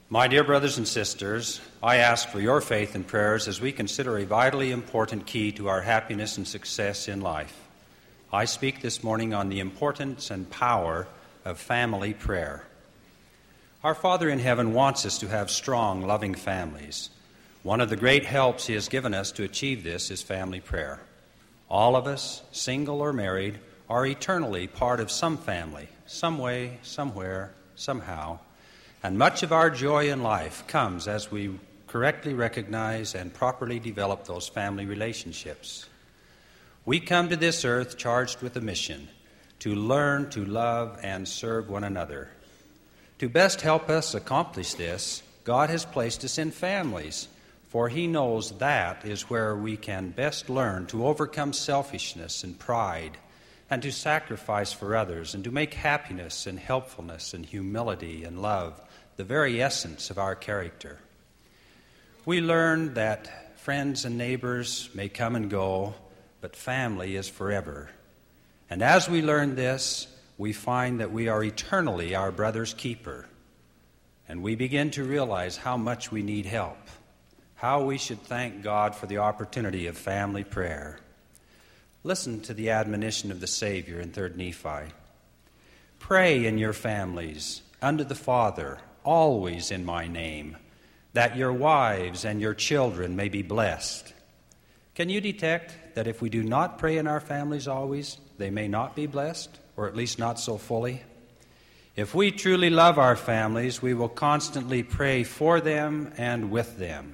My dear brothers and sisters, I ask for your faith and prayers as we consider a vitally important key to our happiness and success in life. I speak this morning on the importance and power of family prayer. Our Father in heaven wants us to have strong, loving families. One of the great helps He has given us to achieve this is family prayer. All of us, single or married, are eternally part of some family, some way, somewhere, somehow. And much of our joy in life comes as we correctly recognize and properly develop those family relationships. We come to this earth charged with a mission, to learn to love and serve one another. To best help us accomplish this, God has placed us in families, for He knows that is where we can best learn to overcome selfishness and pride, and to sacrifice for others, and to make happiness and helpfulness and humility and love the very essence of our character. We learn that friends and neighbors may come and go, but family is forever. And as we learn this, we find that we are eternally our brother's keeper. And we begin to realize how much we need help, how we should thank God for the opportunity of family prayer. Listen to the admonition of the Savior in 3 Nephi. Pray in your families unto the Father, always in my name, that your wives and your children may be blessed. Can you detect that if we do not pray in our families always, they may not be blessed, or at least not so fully? If we truly love our families, we will constantly pray for them and with them.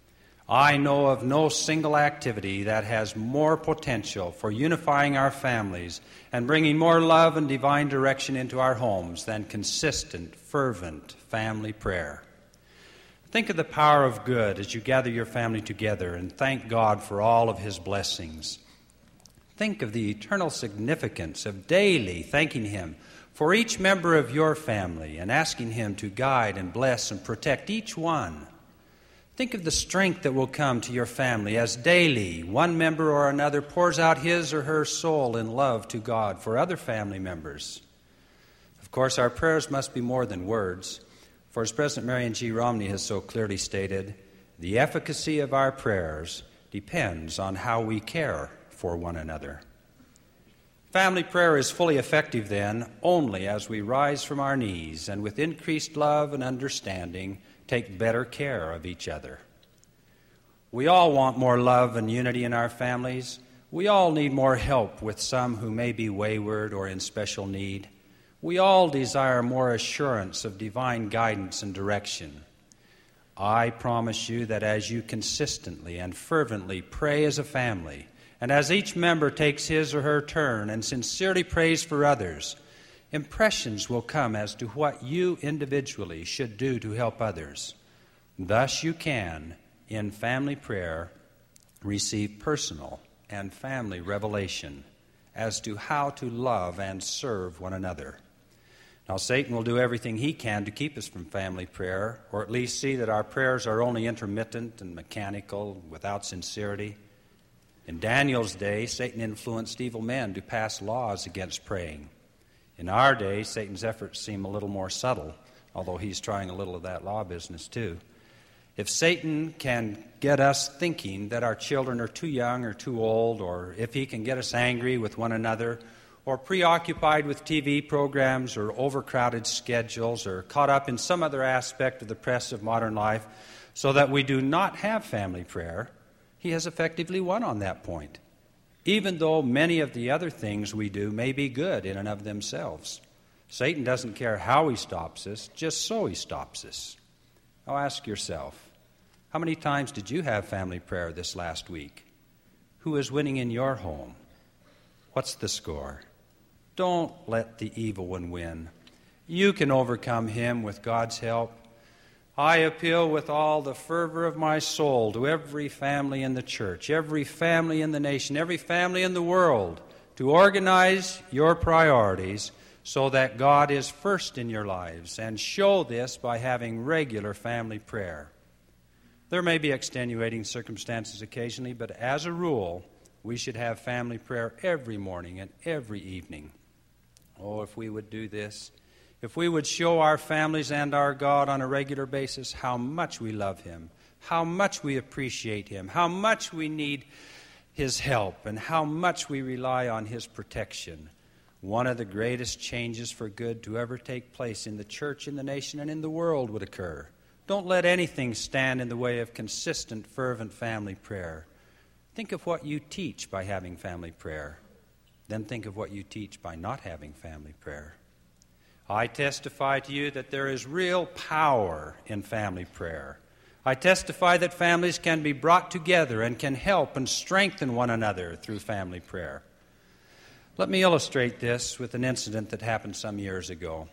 I know of no single activity that has more potential for unifying our families and bringing more love and divine direction into our homes than consistent, fervent family prayer. Think of the power of good as you gather your family together and thank God for all of His blessings. Think of the eternal significance of daily thanking Him for each member of your family and asking Him to guide and bless and protect each one. Think of the strength that will come to your family as daily one member or another pours out his or her soul in love to God for other family members. Of course, our prayers must be more than words, for as President Marion G. Romney has so clearly stated, the efficacy of our prayers depends on how we care for one another. Family prayer is fully effective, then, only as we rise from our knees and with increased love and understanding take better care of each other. We all want more love and unity in our families. We all need more help with some who may be wayward or in special need. We all desire more assurance of divine guidance and direction. I promise you that as you consistently and fervently pray as a family, and as each member takes his or her turn and sincerely prays for others, impressions will come as to what you individually should do to help others. Thus you can, in family prayer, receive personal and family revelation as to how to love and serve one another. Now, Satan will do everything he can to keep us from family prayer, or at least see that our prayers are only intermittent and mechanical, without sincerity. In Daniel's day, Satan influenced evil men to pass laws against praying. In our day, Satan's efforts seem a little more subtle, although he's trying a little of that law business too. If Satan can get us thinking that our children are too young or too old, or if he can get us angry with one another, or preoccupied with TV programs or overcrowded schedules, or caught up in some other aspect of the press of modern life, so that we do not have family prayer, he has effectively won on that point, even though many of the other things we do may be good in and of themselves. Satan doesn't care how he stops us, just so he stops us. Now ask yourself, how many times did you have family prayer this last week? Who is winning in your home? What's the score? Don't let the evil one win. You can overcome him with God's help. I appeal with all the fervor of my soul to every family in the church, every family in the nation, every family in the world, to organize your priorities so that God is first in your lives, and show this by having regular family prayer. There may be extenuating circumstances occasionally, but as a rule, we should have family prayer every morning and every evening. Oh, if we would do this, if we would show our families and our God on a regular basis how much we love Him, how much we appreciate Him, how much we need His help, and how much we rely on His protection, one of the greatest changes for good to ever take place in the church, in the nation, and in the world would occur. Don't let anything stand in the way of consistent, fervent family prayer. Think of what you teach by having family prayer. Then think of what you teach by not having family prayer. I testify to you that there is real power in family prayer. I testify that families can be brought together and can help and strengthen one another through family prayer. Let me illustrate this with an incident that happened some years ago.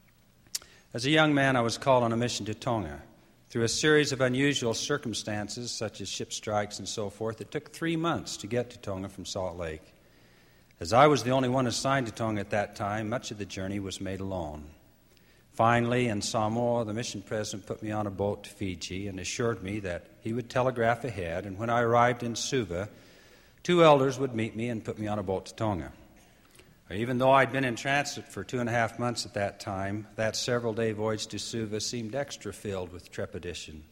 As a young man, I was called on a mission to Tonga. Through a series of unusual circumstances, such as ship strikes and so forth, it took 3 months to get to Tonga from Salt Lake. As I was the only one assigned to Tonga at that time, much of the journey was made alone. Finally, in Samoa, the mission president put me on a boat to Fiji and assured me that he would telegraph ahead, and when I arrived in Suva, 2 elders would meet me and put me on a boat to Tonga. Even though I'd been in transit for 2.5 months at that time, that several-day voyage to Suva seemed extra filled with trepidation.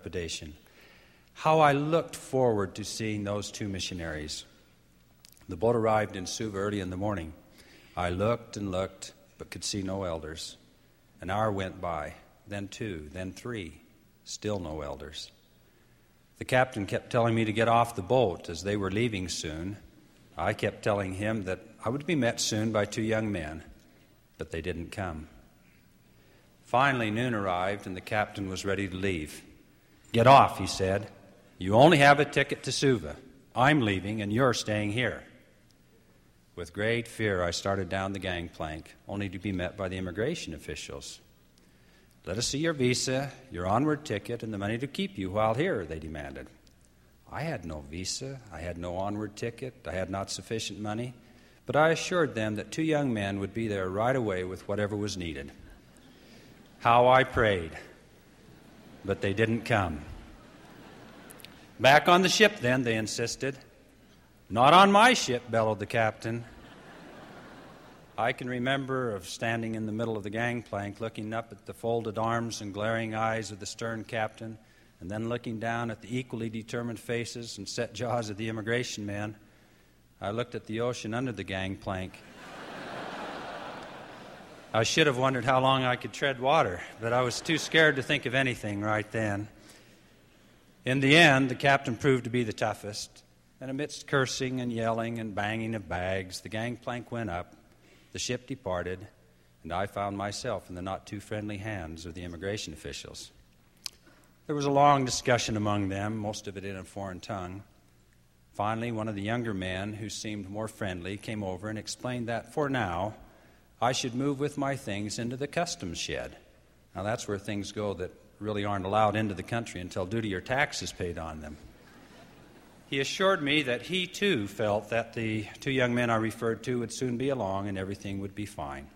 How I looked forward to seeing those 2 missionaries. The boat arrived in Suva early in the morning. I looked and looked, but could see no elders. An hour went by, then 2, then 3, still no elders. The captain kept telling me to get off the boat as they were leaving soon. I kept telling him that I would be met soon by 2 young men, but they didn't come. Finally, noon arrived, and the captain was ready to leave. "Get off," he said. "You only have a ticket to Suva. I'm leaving, and you're staying here." With great fear, I started down the gangplank, only to be met by the immigration officials. "Let us see your visa, your onward ticket, and the money to keep you while here," they demanded. I had no visa, I had no onward ticket, I had not sufficient money, but I assured them that 2 young men would be there right away with whatever was needed. How I prayed, but they didn't come. "Back on the ship, then," they insisted. "Not on my ship," bellowed the captain. I can remember of standing in the middle of the gangplank, looking up at the folded arms and glaring eyes of the stern captain, and then looking down at the equally determined faces and set jaws of the immigration men. I looked at the ocean under the gangplank. I should have wondered how long I could tread water, but I was too scared to think of anything right then. In the end, the captain proved to be the toughest, and amidst cursing and yelling and banging of bags, the gangplank went up, the ship departed, and I found myself in the not-too-friendly hands of the immigration officials. There was a long discussion among them, most of it in a foreign tongue. Finally, one of the younger men, who seemed more friendly, came over and explained that, for now, I should move with my things into the customs shed. Now, that's where things go that really aren't allowed into the country until duty or tax is paid on them. He assured me that he, too, felt that the 2 young men I referred to would soon be along and everything would be fine.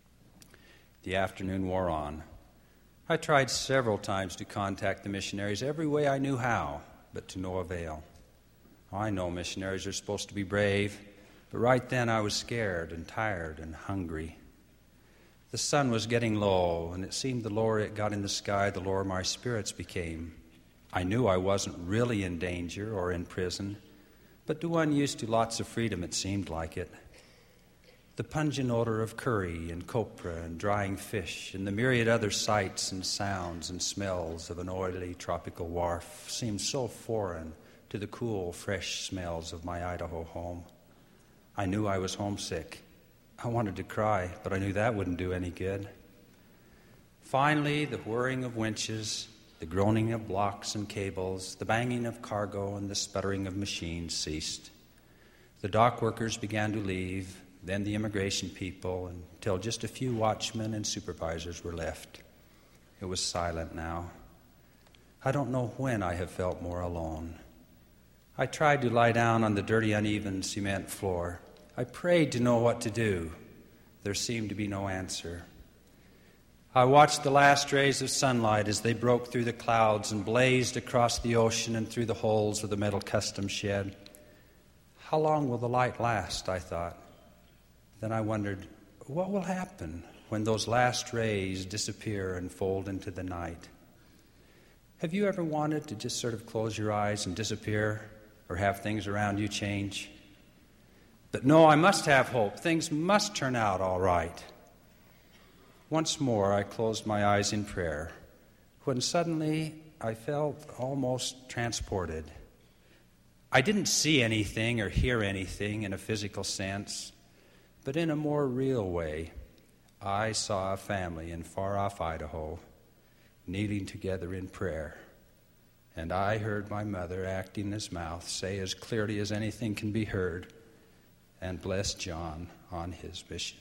The afternoon wore on. I tried several times to contact the missionaries every way I knew how, but to no avail. I know missionaries are supposed to be brave, but right then I was scared and tired and hungry. The sun was getting low, and it seemed the lower it got in the sky, the lower my spirits became. I knew I wasn't really in danger or in prison, but to one used to lots of freedom, it seemed like it. The pungent odor of curry and copra and drying fish and the myriad other sights and sounds and smells of an oily tropical wharf seemed so foreign to the cool, fresh smells of my Idaho home. I knew I was homesick. I wanted to cry, but I knew that wouldn't do any good. Finally, the whirring of winches, the groaning of blocks and cables, the banging of cargo, and the sputtering of machines ceased. The dock workers began to leave, then the immigration people, until just a few watchmen and supervisors were left. It was silent now. I don't know when I have felt more alone. I tried to lie down on the dirty, uneven cement floor. I prayed to know what to do. There seemed to be no answer. I watched the last rays of sunlight as they broke through the clouds and blazed across the ocean and through the holes of the metal customs shed. How long will the light last, I thought. Then I wondered, what will happen when those last rays disappear and fold into the night. Have you ever wanted to just sort of close your eyes and disappear, or have things around you change? But no, I must have hope. Things must turn out all right. Once more I closed my eyes in prayer, when suddenly I felt almost transported. I didn't see anything or hear anything in a physical sense, but in a more real way. I saw a family in far-off Idaho kneeling together in prayer, and I heard my mother acting as mouth say as clearly as anything can be heard, and bless John on his mission.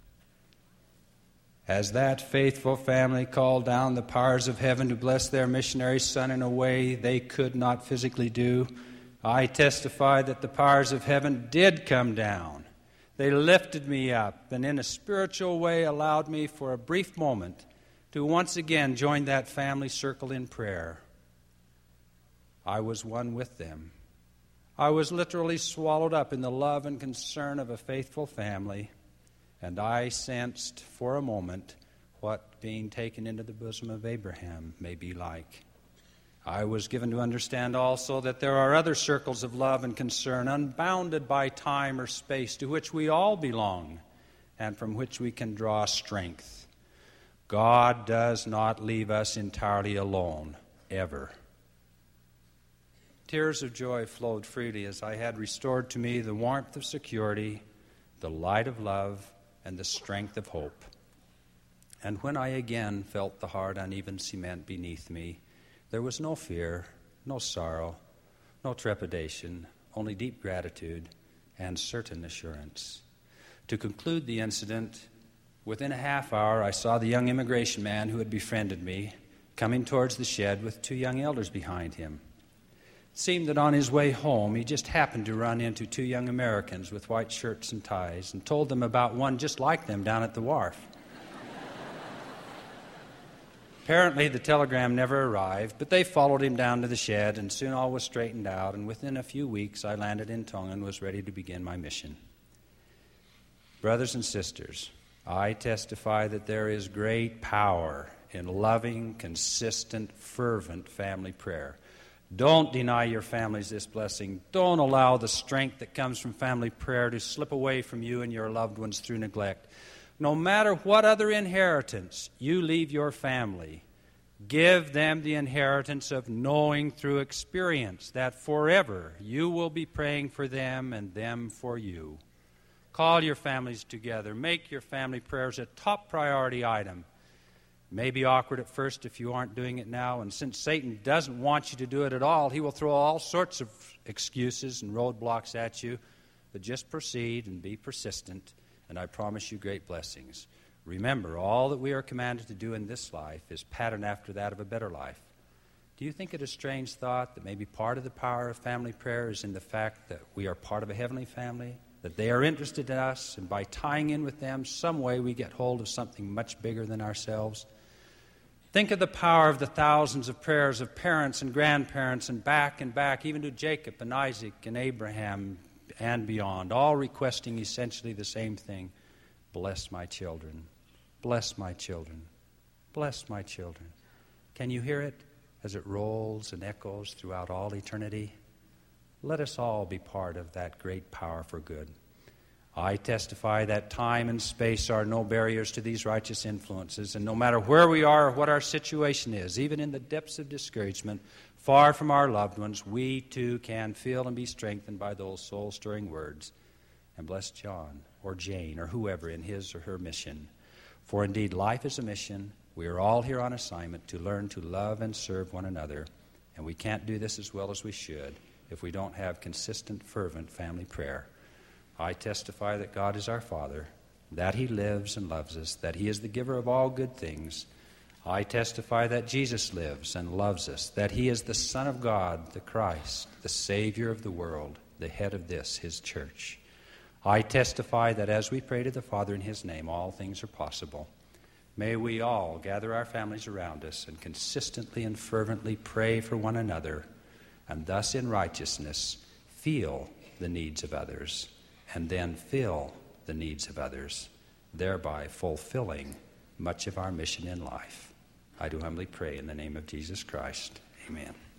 As that faithful family called down the powers of heaven to bless their missionary son in a way they could not physically do, I testify that the powers of heaven did come down. They lifted me up and in a spiritual way allowed me for a brief moment to once again join that family circle in prayer. I was one with them. I was literally swallowed up in the love and concern of a faithful family, and I sensed for a moment what being taken into the bosom of Abraham may be like. I was given to understand also that there are other circles of love and concern, unbounded by time or space, to which we all belong and from which we can draw strength. God does not leave us entirely alone, ever. Tears of joy flowed freely as I had restored to me the warmth of security, the light of love, and the strength of hope. And when I again felt the hard, uneven cement beneath me, there was no fear, no sorrow, no trepidation, only deep gratitude and certain assurance. To conclude the incident, within a half hour I saw the young immigration man who had befriended me coming towards the shed with two young elders behind him. It seemed that on his way home he just happened to run into two young Americans with white shirts and ties and told them about one just like them down at the wharf. Apparently the telegram never arrived, but they followed him down to the shed, and soon all was straightened out, and within a few weeks I landed in Tonga and was ready to begin my mission. Brothers and sisters, I testify that there is great power in loving, consistent, fervent family prayer. Don't deny your families this blessing. Don't allow the strength that comes from family prayer to slip away from you and your loved ones through neglect. No matter what other inheritance you leave your family, give them the inheritance of knowing through experience that forever you will be praying for them and them for you. Call your families together. Make your family prayers a top priority item. It may be awkward at first if you aren't doing it now, and since Satan doesn't want you to do it at all, he will throw all sorts of excuses and roadblocks at you, but just proceed and be persistent, and I promise you great blessings. Remember, all that we are commanded to do in this life is patterned after that of a better life. Do you think it a strange thought that maybe part of the power of family prayer is in the fact that we are part of a heavenly family, that they are interested in us, and by tying in with them, some way we get hold of something much bigger than ourselves? Think of the power of the thousands of prayers of parents and grandparents and back, even to Jacob and Isaac and Abraham and beyond, all requesting essentially the same thing: bless my children, bless my children, bless my children. Can you hear it as it rolls and echoes throughout all eternity? Let us all be part of that great power for good. I testify that time and space are no barriers to these righteous influences, and no matter where we are or what our situation is, even in the depths of discouragement, far from our loved ones, we too can feel and be strengthened by those soul-stirring words. And bless John or Jane or whoever in his or her mission. For indeed, life is a mission. We are all here on assignment to learn to love and serve one another, and we can't do this as well as we should if we don't have consistent, fervent family prayer. I testify that God is our Father, that He lives and loves us, that He is the giver of all good things. I testify that Jesus lives and loves us, that He is the Son of God, the Christ, the Savior of the world, the head of this, His church. I testify that as we pray to the Father in His name, all things are possible. May we all gather our families around us and consistently and fervently pray for one another, and thus in righteousness feel the needs of others, and then fill the needs of others. thereby fulfilling much of our mission in life. I do humbly pray in the name of Jesus Christ. Amen.